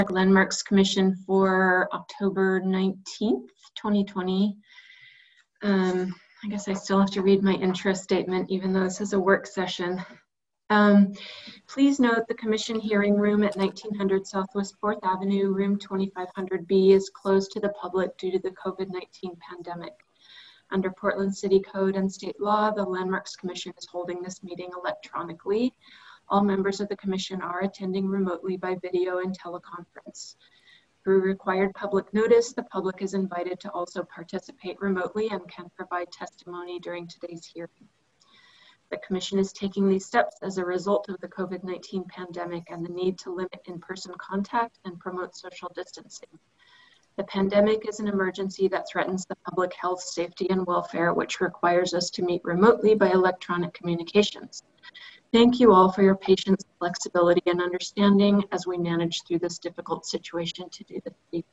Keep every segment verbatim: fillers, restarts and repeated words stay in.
Landmarks Commission for October nineteenth, twenty twenty. Um, I guess I still have to read my intro statement, even though this is a work session. Um, please note the Commission hearing room at nineteen hundred Southwest fourth Avenue, room twenty-five hundred B, is closed to the public due to the COVID nineteen pandemic. Under Portland City Code and state law, the Landmarks Commission is holding this meeting electronically. All members of the Commission are attending remotely by video and teleconference. Through required public notice, the public is invited to also participate remotely and can provide testimony during today's hearing. The Commission is taking these steps as a result of the COVID nineteen pandemic and the need to limit in-person contact and promote social distancing. The pandemic is an emergency that threatens the public health, safety, and welfare, which requires us to meet remotely by electronic communications. Thank you all for your patience, flexibility, and understanding as we manage through this difficult situation to do this.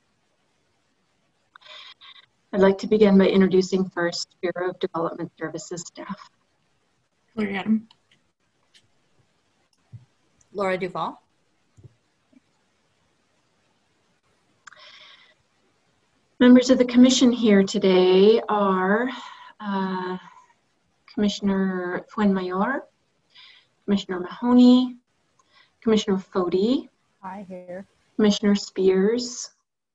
I'd like to begin by introducing first Bureau of Development Services staff. Hillary Adam. Laura Duvall. Members of the Commission here today are uh, Commissioner Fuenmayor, Commissioner Mahoney, Commissioner Foti. Hi, here. Commissioner Spears.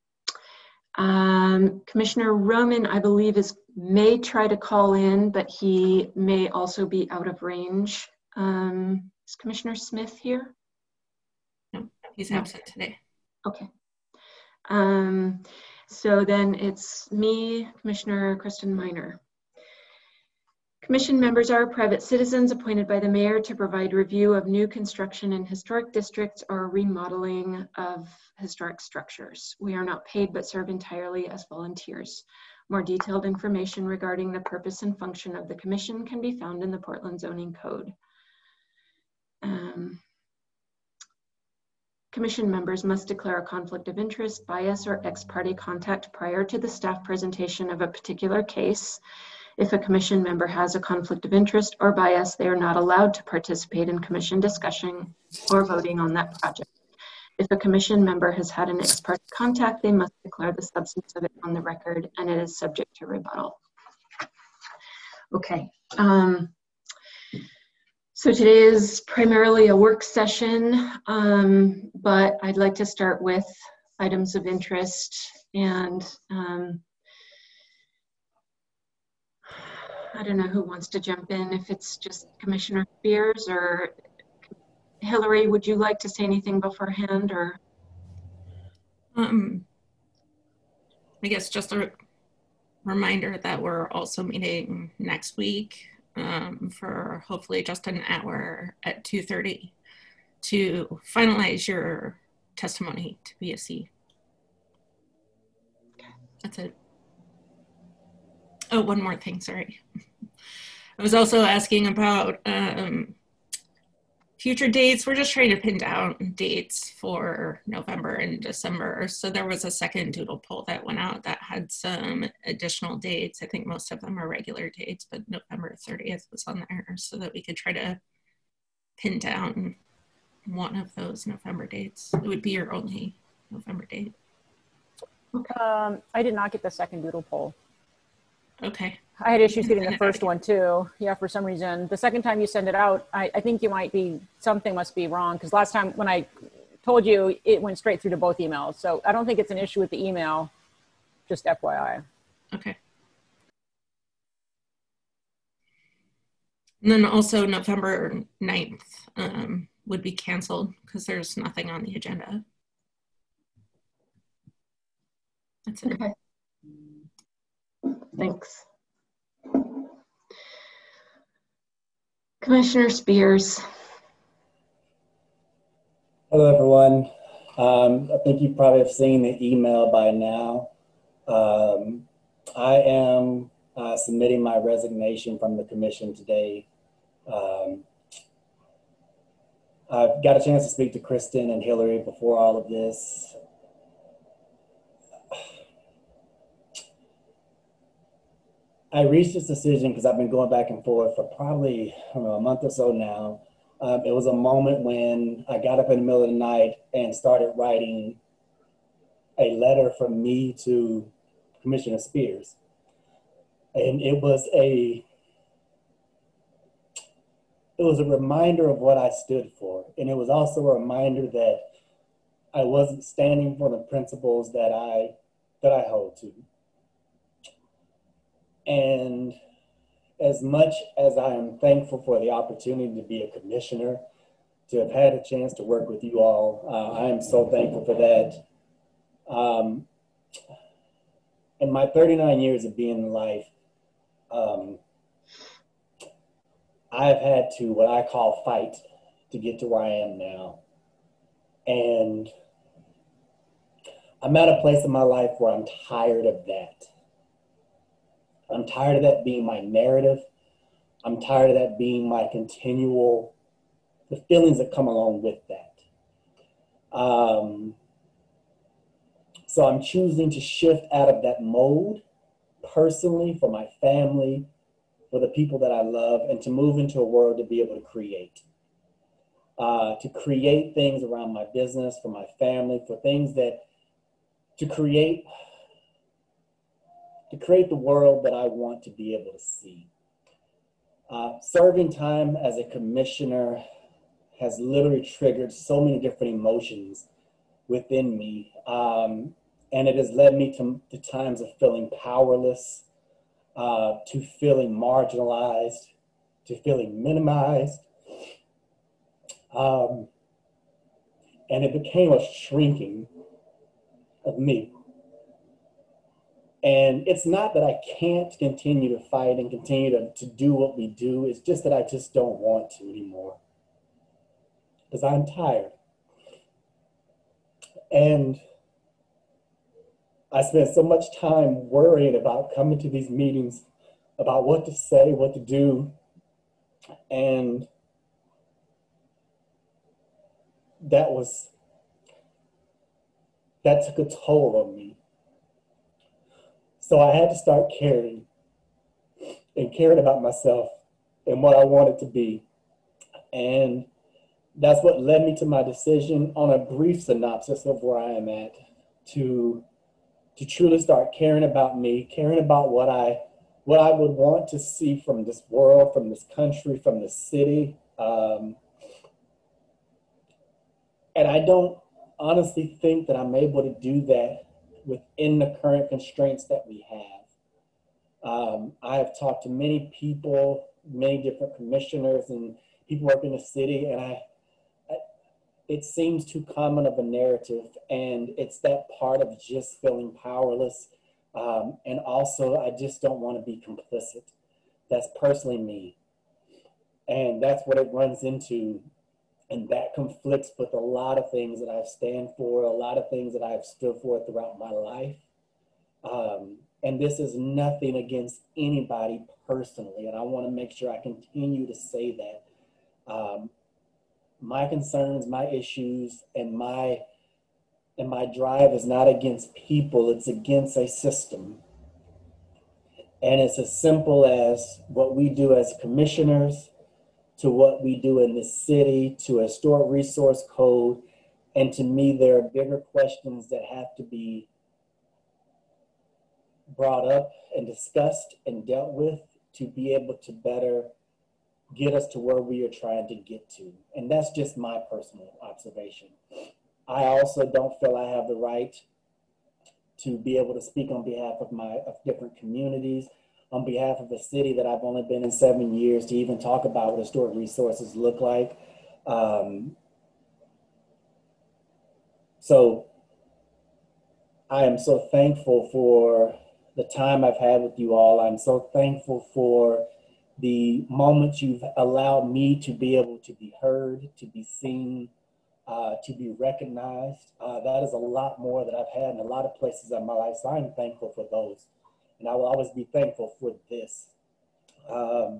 Um, Commissioner Roman, I believe, is may try to call in, but he may also be out of range. Um, is Commissioner Smith here? No, he's absent today. Okay. Um, so then it's me, Commissioner Kristen Miner. Commission members are private citizens appointed by the mayor to provide review of new construction in historic districts or remodeling of historic structures. We are not paid but serve entirely as volunteers. More detailed information regarding the purpose and function of the commission can be found in the Portland Zoning Code. Um, Commission members must declare a conflict of interest, bias, or ex parte contact prior to the staff presentation of a particular case. If a commission member has a conflict of interest or bias, they are not allowed to participate in commission discussion or voting on that project. If a commission member has had an ex parte contact, they must declare the substance of it on the record, and it is subject to rebuttal. Okay. Um, so today is primarily a work session, um, but I'd like to start with items of interest, and um, I don't know who wants to jump in, if it's just Commissioner Spears or Hillary, would you like to say anything beforehand, or? Um, I guess just a reminder that we're also meeting next week um, for hopefully just an hour at two thirty to finalize your testimony to B S C. That's it. Oh, one more thing, sorry. I was also asking about um, future dates. We're just trying to pin down dates for November and December. So there was a second doodle poll that went out that had some additional dates. I think most of them are regular dates, but November thirtieth was on there so that we could try to pin down one of those November dates. It would be your only November date. Um, I did not get the second doodle poll. Okay. I had issues getting the first one too. Yeah, for some reason. The second time you send it out, I, I think you might be, something must be wrong, because last time when I told you, it went straight through to both emails. So I don't think it's an issue with the email, just F Y I. Okay. And then also November ninth um, would be canceled because there's nothing on the agenda. That's it. Okay. Thanks. Commissioner Spears. Hello, everyone. Um, I think you probably have seen the email by now. Um, I am uh, submitting my resignation from the commission today. Um, I've got a chance to speak to Kristen and Hillary before all of this. I reached this decision because I've been going back and forth for probably, I don't know, a month or so now Um, it was a moment when I got up in the middle of the night and started writing a letter from me to Commissioner Spears. And it was a, it was a reminder of what I stood for. And it was also a reminder that I wasn't standing for the principles that I, that I hold to. And as much as I am thankful for the opportunity to be a commissioner, to have had a chance to work with you all, uh, I am so thankful for that. Um, in my thirty-nine years of being in life, um, I've had to, what I call, fight to get to where I am now. And I'm at a place in my life where I'm tired of that. I'm tired of that being my narrative. I'm tired of that being my continual, the feelings that come along with that. Um, so I'm choosing to shift out of that mode personally, for my family, for the people that I love, and to move into a world to be able to create. Uh, to create things around my business, for my family, for things that, to create, to create the world that I want to be able to see. Uh, serving time as a commissioner has literally triggered so many different emotions within me. Um, and it has led me to, to times of feeling powerless, uh, to feeling marginalized, to feeling minimized. Um, and it became a shrinking of me. And it's not that I can't continue to fight and continue to, to do what we do. It's just that I just don't want to anymore, because I'm tired. And I spent so much time worrying about coming to these meetings, about what to say, what to do. And that was, that took a toll on me. So I had to start caring and caring about myself and what I wanted to be. And that's what led me to my decision, on a brief synopsis of where I am at, to, to truly start caring about me, caring about what I, what I would want to see from this world, from this country, from this city. Um, and I don't honestly think that I'm able to do that within the current constraints that we have. Um, I have talked to many people, many different commissioners and people working in the city, and I, I, it seems too common of a narrative, and it's that part of just feeling powerless. Um, and also, I just don't want to be complicit. That's personally me. And that's what it runs into. And that conflicts with a lot of things that I stand for, a lot of things that I've stood for throughout my life. Um, and this is nothing against anybody personally. And I want to make sure I continue to say that. Um, my concerns, my issues, and my, and my drive is not against people, it's against a system. And it's as simple as what we do as commissioners, to what we do in the city, to a historic resource code. And to me, there are bigger questions that have to be brought up and discussed and dealt with to be able to better get us to where we are trying to get to. And that's just my personal observation. I also don't feel I have the right to be able to speak on behalf of my of different communities, on behalf of a city that I've only been in seven years, to even talk about what historic resources look like. Um, so I am so thankful for the time I've had with you all. I'm so thankful for the moments you've allowed me to be able to be heard, to be seen, uh, to be recognized. Uh, that is a lot more that I've had in a lot of places in my life, so I'm thankful for those. And I will always be thankful for this. Um,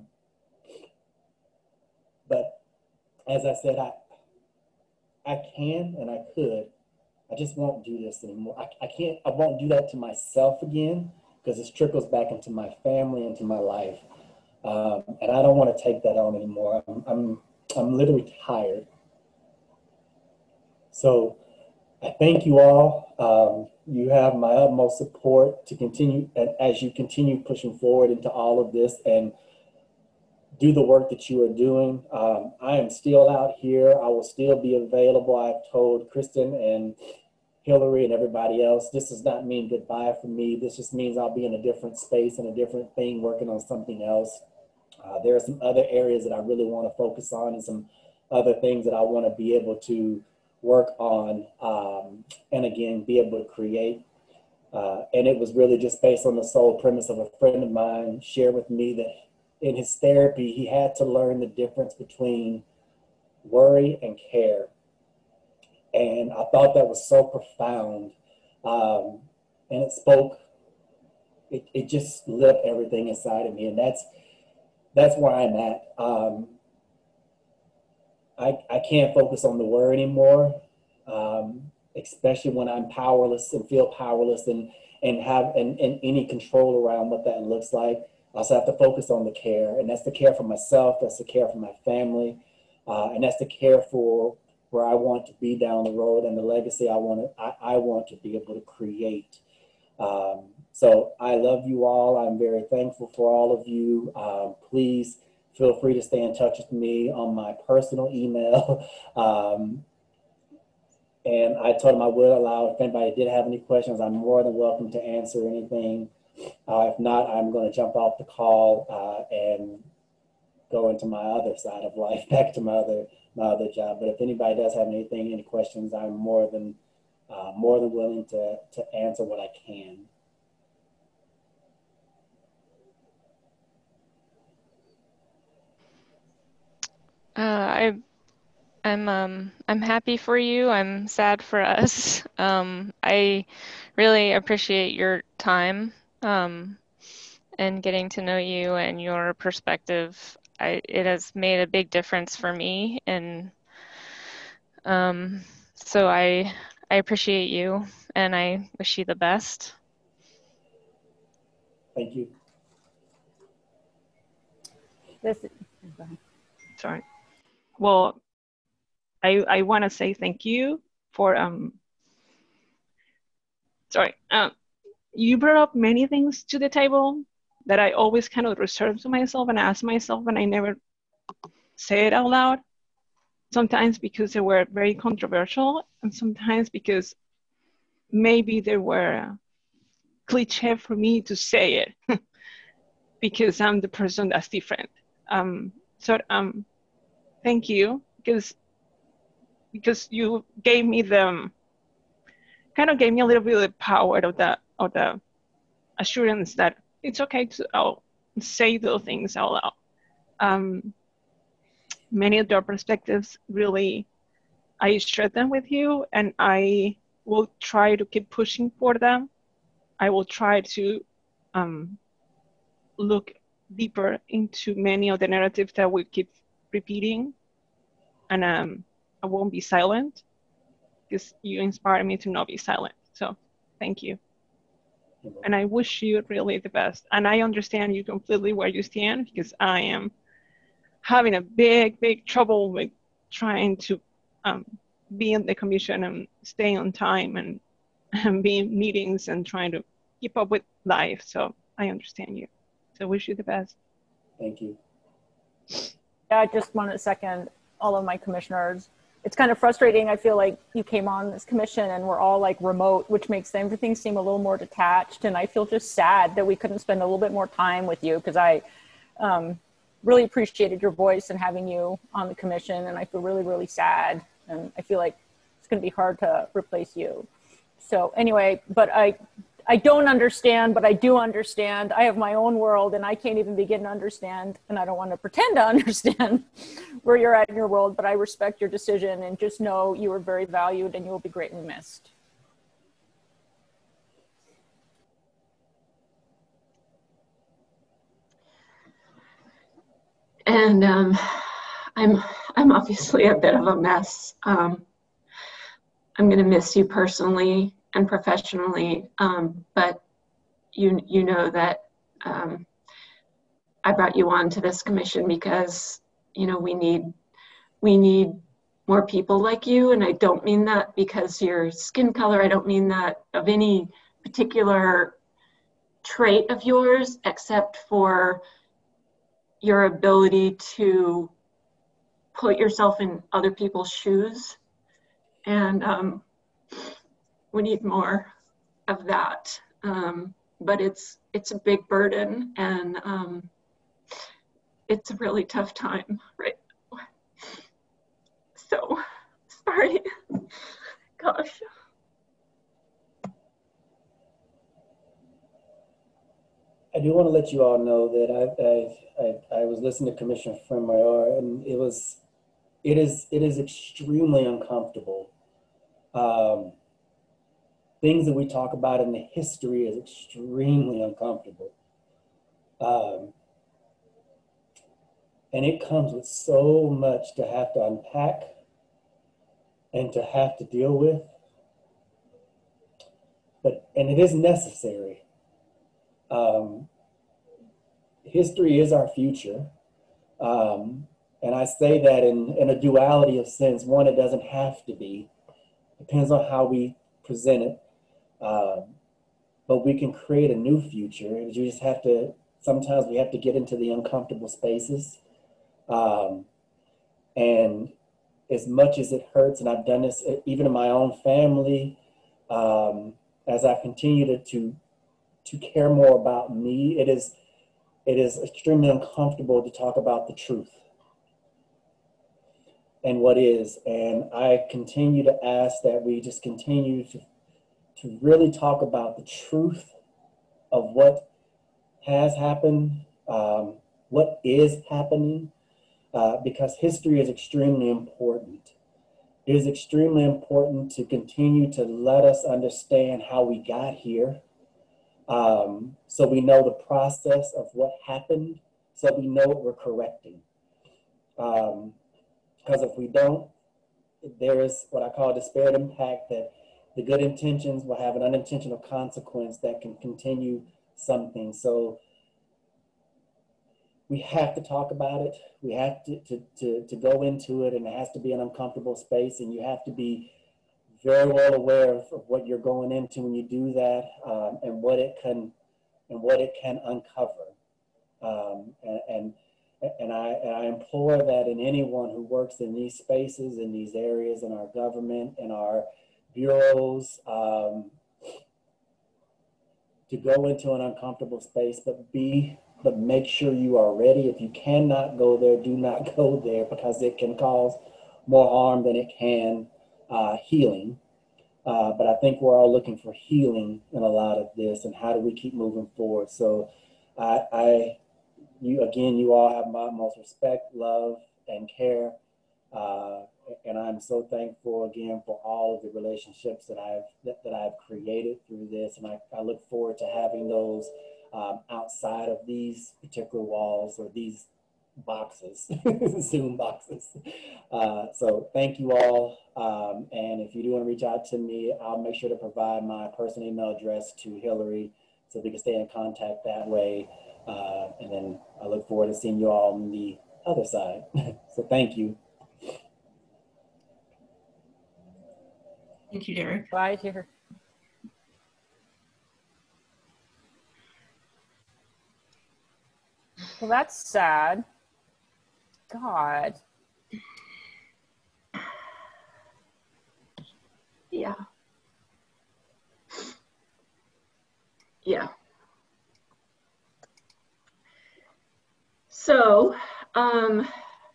but as I said, I, I can and I could. I just won't do this anymore. I, I can't, I won't do that to myself again, because this trickles back into my family, into my life. Um, and I don't want to take that on anymore. I'm, I'm, I'm literally tired. So I thank you all. Um, you have my utmost support to continue, and as you continue pushing forward into all of this and do the work that you are doing. Um, I am still out here. I will still be available. I've told Kristen and Hillary and everybody else, this does not mean goodbye for me. This just means I'll be in a different space and a different thing, working on something else. Uh, there are some other areas that I really want to focus on and some other things that I want to be able to work on, um, and again, be able to create. Uh, and it was really just based on the sole premise of a friend of mine shared with me that in his therapy, he had to learn the difference between worry and care. And I thought that was so profound. Um, and it spoke, it, it just lit up everything inside of me. And that's, that's where I'm at. Um, I, I can't focus on the worry anymore, um, especially when I'm powerless and feel powerless and, and have and, and any control around what that looks like. I also have to focus on the care, and that's the care for myself, that's the care for my family, uh, and that's the care for where I want to be down the road and the legacy I want to, I, I want to be able to create. Um, so I love you all. I'm very thankful for all of you. Um, please feel free to stay in touch with me on my personal email. Um, and I told them I would allow, if anybody did have any questions, I'm more than welcome to answer anything. Uh, if not, I'm going to jump off the call uh, and go into my other side of life, back to my other my other job. But if anybody does have anything, any questions, I'm more than uh, more than willing to to answer what I can. Uh, I, I'm um, I'm happy for you. I'm sad for us. Um, I really appreciate your time um, and getting to know you and your perspective. I, it has made a big difference for me, and um, so I I appreciate you, and I wish you the best. Thank you. This, Sorry. Well, I I want to say thank you for um. Sorry. Um, you brought up many things to the table that I always kind of reserve to myself and ask myself, and I never say it out loud. Sometimes because they were very controversial, and sometimes because maybe they were cliche for me to say it because I'm the person that's different. Um, so um, thank you because because you gave me the kind of gave me a little bit of the power of the of the assurance that it's okay to I'll say those things out loud. Um, many of their perspectives really, I share them with you, and I will try to keep pushing for them. I will try to um, look deeper into many of the narratives that we keep repeating, and um, I won't be silent because you inspire me to not be silent. So thank you. And I wish you really the best. And I understand you completely where you stand, because I am having a big, big trouble with trying to um, be in the commission and stay on time and, and be in meetings and trying to keep up with life. So I understand you. So wish you the best. Thank you. yeah, I just want to second all of my commissioners. It's kind of frustrating. I feel like you came on this commission and we're all like remote, which makes everything seem a little more detached. And I feel just sad that we couldn't spend a little bit more time with you, because I um, really appreciated your voice and having you on the commission. And I feel really, really sad. And I feel like it's going to be hard to replace you. So anyway, but I, I don't understand, but I do understand. I have my own world and I can't even begin to understand. And I don't want to pretend to understand where you're at in your world, but I respect your decision and just know you are very valued and you will be greatly missed. And um, I'm, I'm obviously a bit of a mess. Um, I'm going to miss you personally and professionally, um, but you you know that um, I brought you on to this commission because, you know, we need we need more people like you. And I don't mean that because your skin color, I don't mean that of any particular trait of yours, except for your ability to put yourself in other people's shoes. And um, we need more of that. Um, but it's it's a big burden, and um, it's a really tough time right now. So, sorry. Gosh. I do want to let you all know that I I, I, I was listening to Commissioner Fremar, and it was it is it is extremely uncomfortable. Um, things that we talk about in the history is extremely uncomfortable, um, and it comes with so much to have to unpack and to have to deal with. But and it is necessary. Um, history is our future. Um, and I say that in, in a duality of sense. One, it doesn't have to be. Depends on how we present it. Um, but we can create a new future. You just have to, sometimes we have to get into the uncomfortable spaces. Um, and as much as it hurts, and I've done this even in my own family, um, as I continue to, to to care more about me, it is it is extremely uncomfortable to talk about the truth and what is. And I continue to ask that we just continue to, to really talk about the truth of what has happened, um, what is happening, uh, because history is extremely important. It is extremely important to continue to let us understand how we got here. Um, so we know the process of what happened, so we know what we're correcting. Um, because if we don't, there is what I call a disparate impact, that the good intentions will have an unintentional consequence that can continue something. So we have to talk about it. We have to, to, to, to go into it, and it has to be an uncomfortable space, and you have to be very well aware of, of what you're going into when you do that, um, and what it can and what it can uncover. Um, and, and and I and I implore that in anyone who works in these spaces, in these areas, in our government, in our bureaus, um, to go into an uncomfortable space, but be but make sure you are ready. If you cannot go there, do not go there, because it can cause more harm than it can uh, healing. Uh, but I think we're all looking for healing in a lot of this, and how do we keep moving forward? So I, I you again, you all have my most respect, love, and care. Uh, and I'm so thankful again for all of the relationships that I've that, that I've created through this. And I, I look forward to having those um, outside of these particular walls or these boxes, Zoom boxes. Uh, so thank you all. Um, and if you do want to reach out to me, I'll make sure to provide my personal email address to Hillary so we can stay in contact that way. Uh, and then I look forward to seeing you all on the other side. So thank you. Thank you, Derek. Bye, here. Well, that's sad. God. Yeah. Yeah. So, um,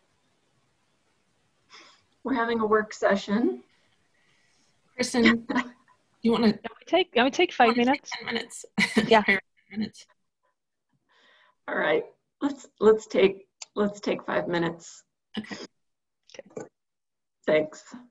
we're having a work session. Kristen, you want to Can we take, can we take five minutes? ten minutes? Yeah. ten minutes. All right. Let's let's take let's take five minutes. Okay. Thanks.